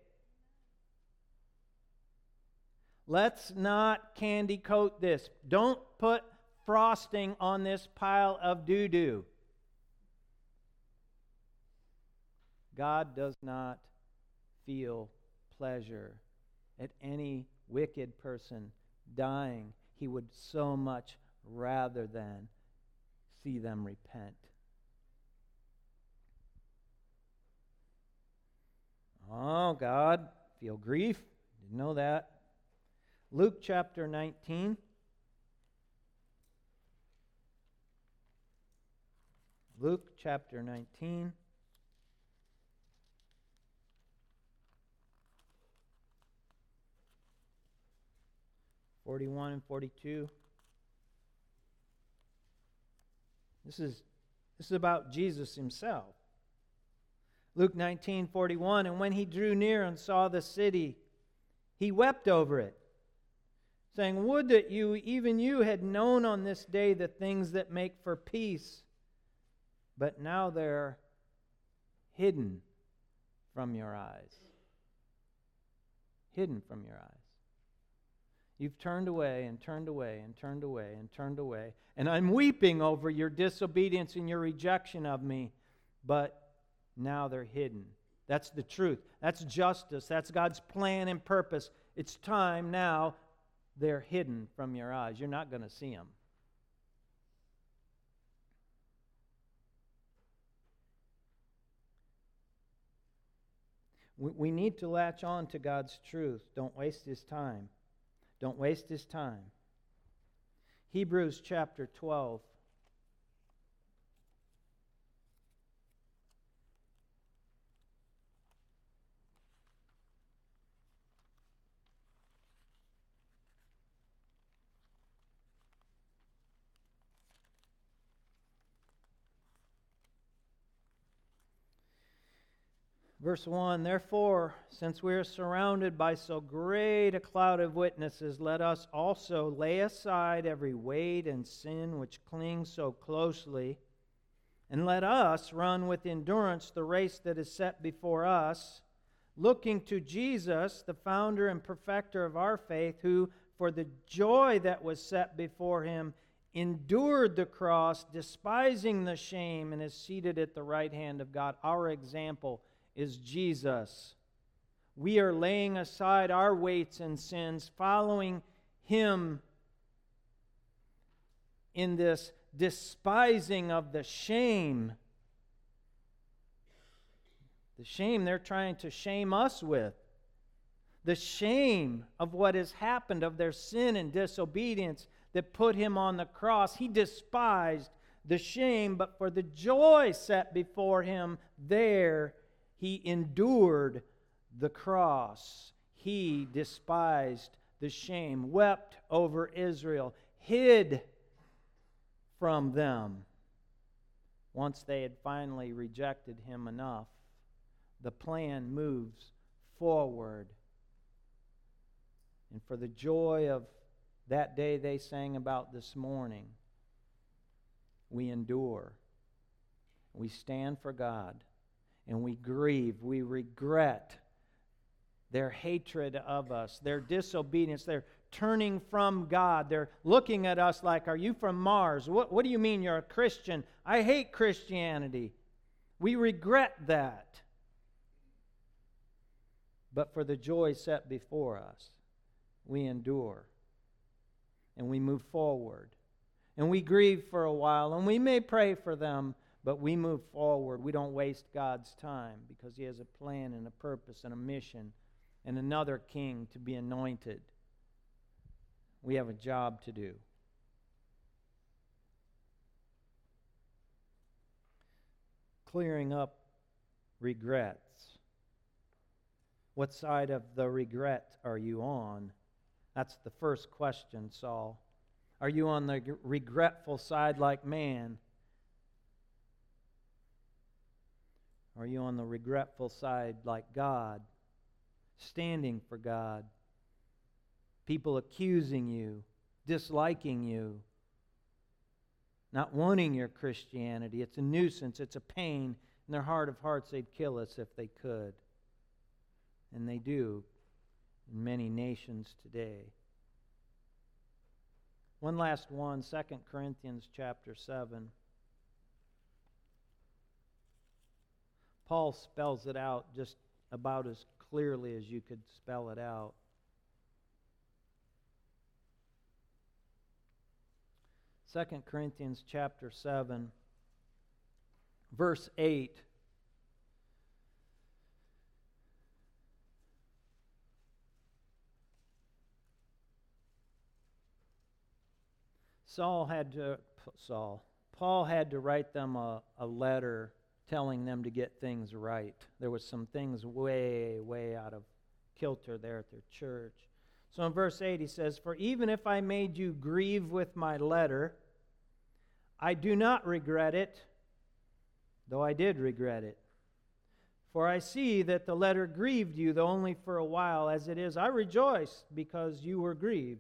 Let's not candy coat this. Don't put frosting on this pile of doo-doo. God does not feel pleasure at any wicked person dying. He would so much rather than see them repent. Oh, God, feel grief? Didn't know that. Luke chapter nineteen. Luke chapter nineteen. forty-one and forty-two. This is, this is about Jesus himself. Luke nineteen forty-one, and when he drew near and saw the city, he wept over it, saying, would that you, even you, had known on this day the things that make for peace, but now they're hidden from your eyes. Hidden from your eyes. You've turned away and turned away and turned away and turned away. And I'm weeping over your disobedience and your rejection of me. But now they're hidden. That's the truth. That's justice. That's God's plan and purpose. It's time now. They're hidden from your eyes. You're not going to see them. We, we need to latch on to God's truth. Don't waste His time. Don't waste His time. Hebrews chapter twelve. Verse one, therefore, since we are surrounded by so great a cloud of witnesses, let us also lay aside every weight and sin which clings so closely, and let us run with endurance the race that is set before us, looking to Jesus, the founder and perfecter of our faith, who, for the joy that was set before him, endured the cross, despising the shame, and is seated at the right hand of God. Our example is Jesus. We are laying aside our weights and sins, following Him in this despising of the shame. The shame they're trying to shame us with. The shame of what has happened, of their sin and disobedience that put Him on the cross. He despised the shame, but for the joy set before Him there, He endured the cross. He despised the shame, wept over Israel, hid from them. Once they had finally rejected Him enough, the plan moves forward. And for the joy of that day they sang about this morning, we endure. We stand for God. And we grieve, we regret their hatred of us, their disobedience, their turning from God. They're looking at us like, are you from Mars? What, what do you mean you're a Christian? I hate Christianity. We regret that. But for the joy set before us, we endure. And we move forward. And we grieve for a while. And we may pray for them, but we move forward. We don't waste God's time because He has a plan and a purpose and a mission and another king to be anointed. We have a job to do. Clearing up regrets. What side of the regret are you on? That's the first question, Saul. Are you on the regretful side like man? Or are you on the regretful side like God? Standing for God. People accusing you, disliking you, not wanting your Christianity. It's a nuisance, it's a pain. In their heart of hearts, they'd kill us if they could. And they do in many nations today. One last one, Second Corinthians chapter seven. Paul spells it out just about as clearly as you could spell it out. Second Corinthians chapter seven, verse eight. Saul had to, Saul, Paul had to write them a, a letter telling them to get things right. There was some things way, way out of kilter there at their church. So in verse eight he says, "For even if I made you grieve with my letter, I do not regret it, though I did regret it. For I see that the letter grieved you, though only for a while. As it is, I rejoice because you were grieved.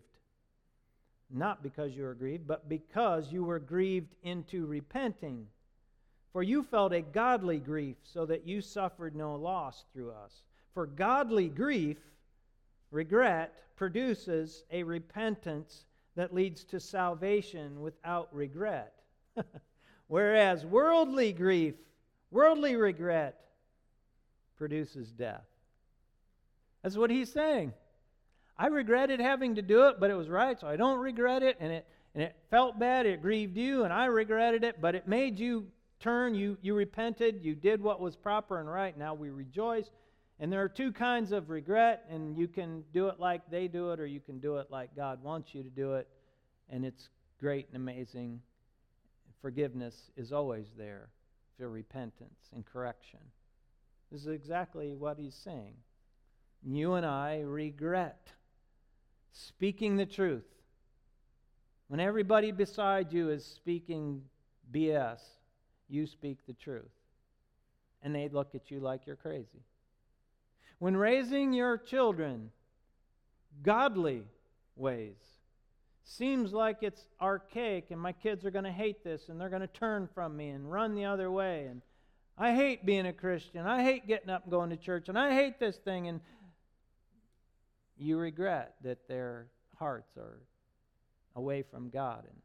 Not because you were grieved, but because you were grieved into repenting. For you felt a godly grief, so that you suffered no loss through us. For godly grief, regret, produces a repentance that leads to salvation without regret. Whereas worldly grief, worldly regret, produces death." That's what he's saying. I regretted having to do it, but it was right, so I don't regret it. And it and it felt bad, it grieved you, and I regretted it, but it made you turn, you, you repented, you did what was proper and right. Now we rejoice. And there are two kinds of regret, and you can do it like they do it, or you can do it like God wants you to do it. And it's great and amazing. Forgiveness is always there for repentance and correction. This is exactly what he's saying. You and I regret speaking the truth. When everybody beside you is speaking B S, you speak the truth. And they look at you like you're crazy. When raising your children godly ways seems like it's archaic and my kids are going to hate this and they're going to turn from me and run the other way, and I hate being a Christian, I hate getting up and going to church, and I hate this thing, and you regret that their hearts are away from God. And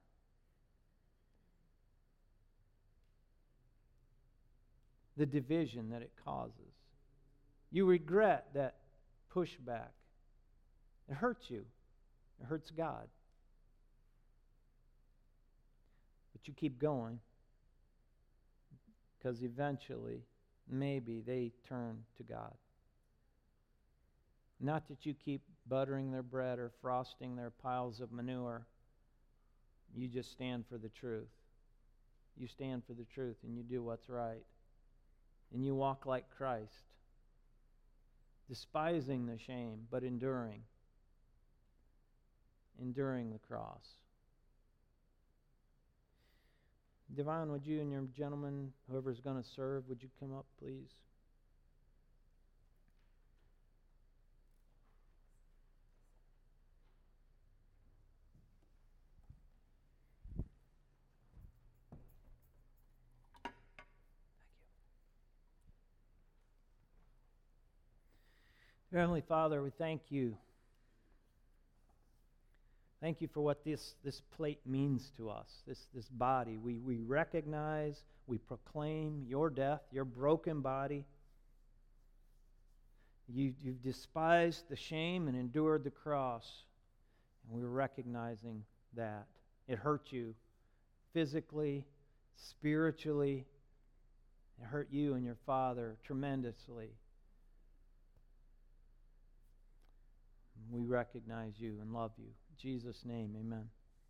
the division that it causes. You regret that pushback. It hurts you. It hurts God. But you keep going because eventually, maybe they turn to God. Not that you keep buttering their bread or frosting their piles of manure. You just stand for the truth. You stand for the truth and you do what's right. And you walk like Christ, despising the shame, but enduring. Enduring the cross. Devon, would you and your gentleman, whoever's going to serve, would you come up, please? Dear Heavenly Father, we thank you Thank you for what this, this plate means to us, this, this body. We, we recognize, we proclaim your death, your broken body. You, you've despised the shame and endured the cross. And we're recognizing that. It hurt you physically, spiritually. It hurt you and your Father tremendously. We recognize you and love you. In Jesus' name, amen.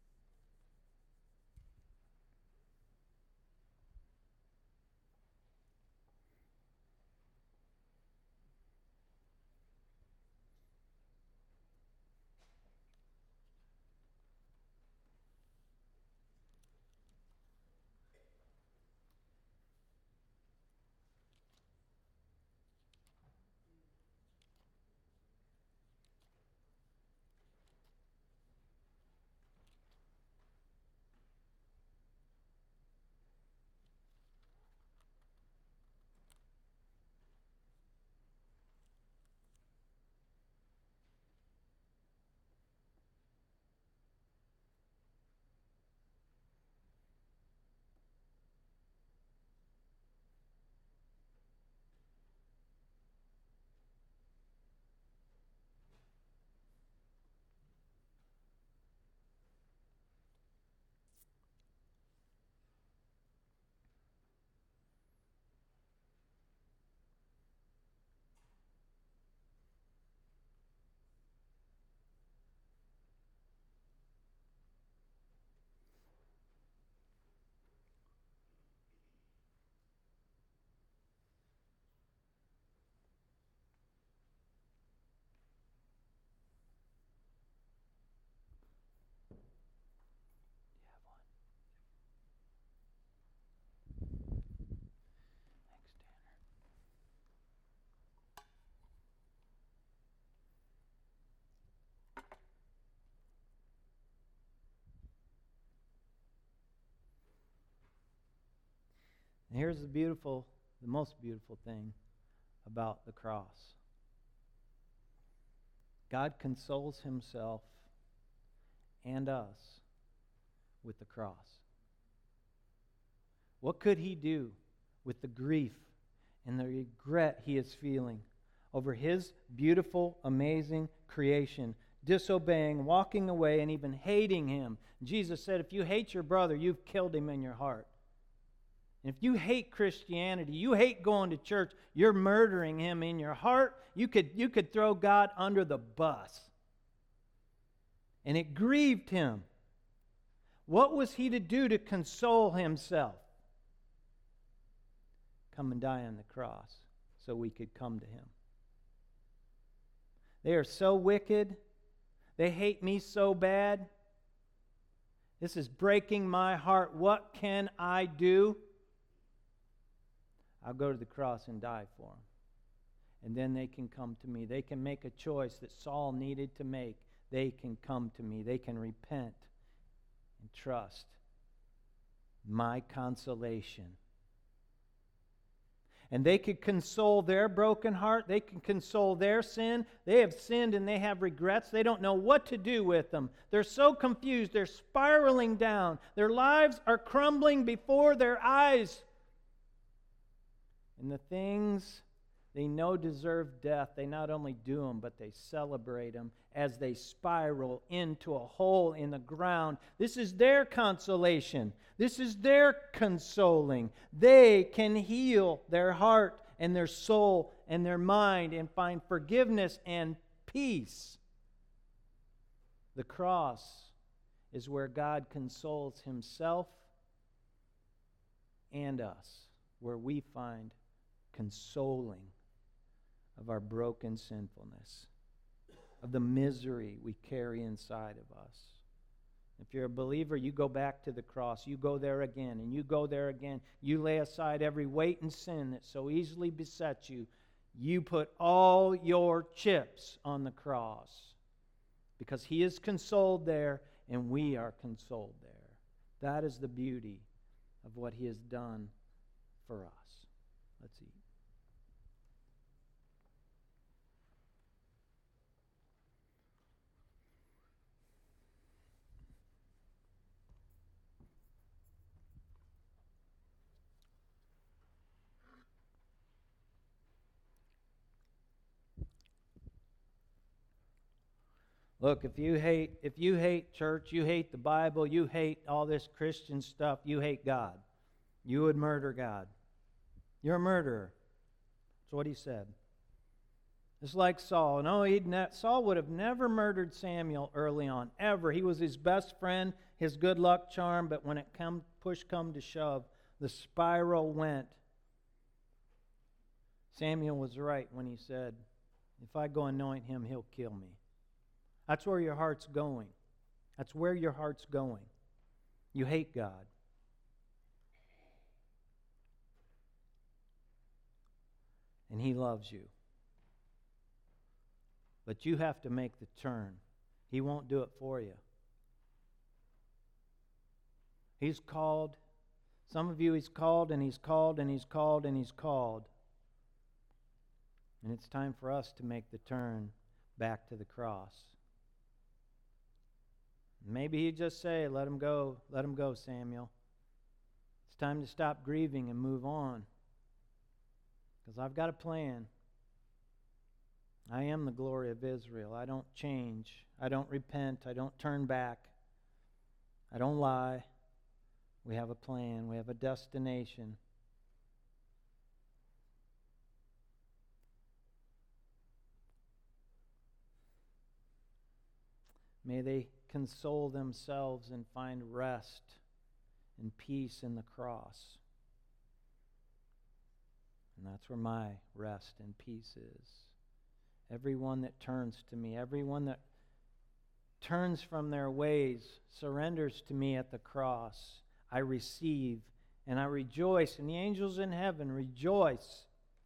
And here's the beautiful, the most beautiful thing about the cross. God consoles himself and us with the cross. What could he do with the grief and the regret he is feeling over his beautiful, amazing creation, disobeying, walking away, and even hating him? Jesus said, if you hate your brother, you've killed him in your heart. And if you hate Christianity, you hate going to church, you're murdering him in your heart. You could, you could throw God under the bus. And it grieved him. What was he to do to console himself? Come and die on the cross so we could come to him. They are so wicked. They hate me so bad. This is breaking my heart. What can I do? I'll go to the cross and die for them. And then they can come to me. They can make a choice that Saul needed to make. They can come to me. They can repent and trust my consolation. And they could console their broken heart. They can console their sin. They have sinned and they have regrets. They don't know what to do with them. They're so confused. They're spiraling down. Their lives are crumbling before their eyes. And the things they know deserve death, they not only do them, but they celebrate them as they spiral into a hole in the ground. This is their consolation. This is their consoling. They can heal their heart and their soul and their mind and find forgiveness and peace. The cross is where God consoles himself and us, where we find consoling of our broken sinfulness, of the misery we carry inside of us. If you're a believer, you go back to the cross. You go there again, and you go there again. You lay aside every weight and sin that so easily besets you. You put all your chips on the cross because he is consoled there, and we are consoled there. That is the beauty of what he has done for us. Let's eat. Look, if you hate if you hate church, you hate the Bible, you hate all this Christian stuff, you hate God. You would murder God. You're a murderer. That's what he said. It's like Saul. No, he'd ne- Saul would have never murdered Samuel early on, ever. He was his best friend, his good luck charm, but when it come push come to shove, the spiral went. Samuel was right when he said, if I go anoint him, he'll kill me. That's where your heart's going. That's where your heart's going. You hate God. And he loves you. But you have to make the turn. He won't do it for you. He's called. Some of you he's called and he's called and he's called and he's called. And it's time for us to make the turn back to the cross. Maybe he'd just say, let him go, let him go, Samuel. It's time to stop grieving and move on. Because I've got a plan. I am the glory of Israel. I don't change. I don't repent. I don't turn back. I don't lie. We have a plan. We have a destination. May they console themselves and find rest and peace in the cross. And that's where my rest and peace is. Everyone that turns to me, everyone that turns from their ways, surrenders to me at the cross, I receive and I rejoice, and the angels in heaven rejoice.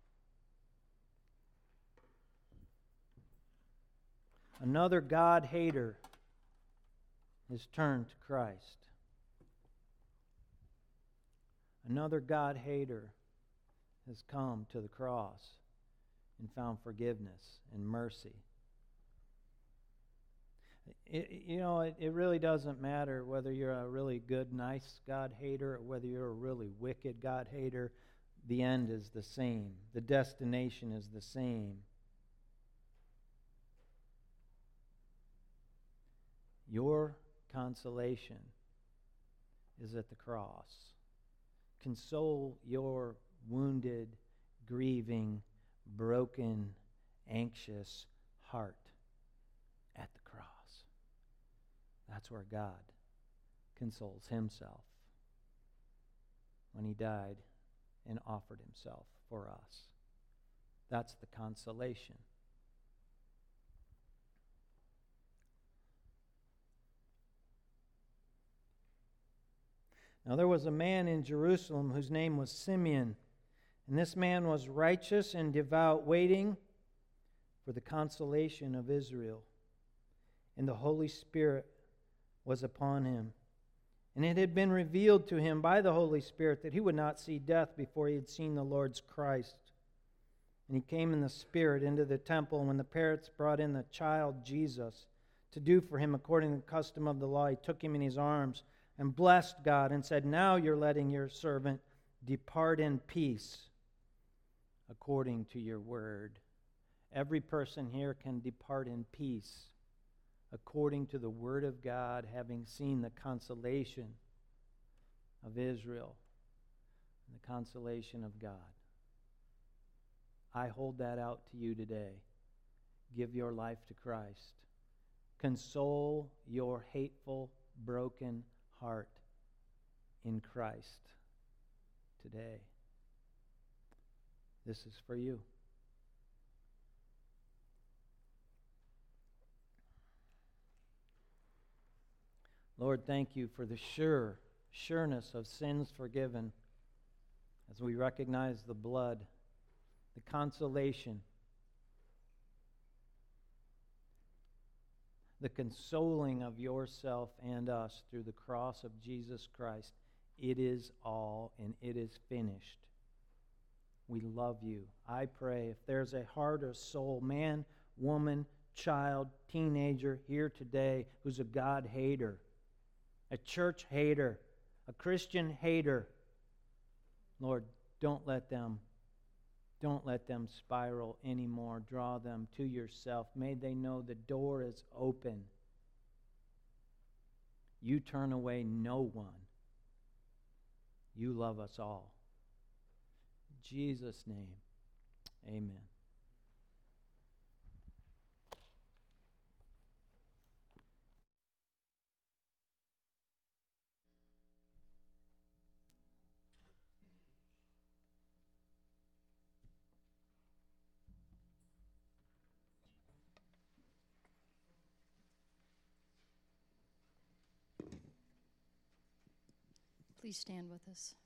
Another God-hater has turned to Christ. Another God-hater has come to the cross and found forgiveness and mercy. It, you know, it, it really doesn't matter whether you're a really good, nice God-hater or whether you're a really wicked God-hater. The end is the same. The destination is the same. Your consolation is at the cross. Console your wounded, grieving, broken, anxious heart at the cross. That's where God consoles himself when he died and offered himself for us. That's the consolation. Now there was a man in Jerusalem whose name was Simeon, and this man was righteous and devout, waiting for the consolation of Israel. And the Holy Spirit was upon him. And it had been revealed to him by the Holy Spirit that he would not see death before he had seen the Lord's Christ. And he came in the Spirit into the temple, and when the parents brought in the child Jesus to do for him according to the custom of the law, he took him in his arms and blessed God and said, "Now you're letting your servant depart in peace according to your word." Every person here can depart in peace according to the word of God, having seen the consolation of Israel and the consolation of God. I hold that out to you today. Give your life to Christ. Console your hateful, broken heart in Christ today. This is for you. Lord, thank you for the sure, sureness of sins forgiven as we recognize the blood, the consolation, the consoling of yourself and us through the cross of Jesus Christ. It is all and it is finished. We love you. I pray if there's a heart or soul, man, woman, child, teenager here today who's a God hater, a church hater, a Christian hater, Lord, don't let them Don't let them spiral anymore. Draw them to yourself. May they know the door is open. You turn away no one. You love us all. In Jesus' name, amen. Please stand with us.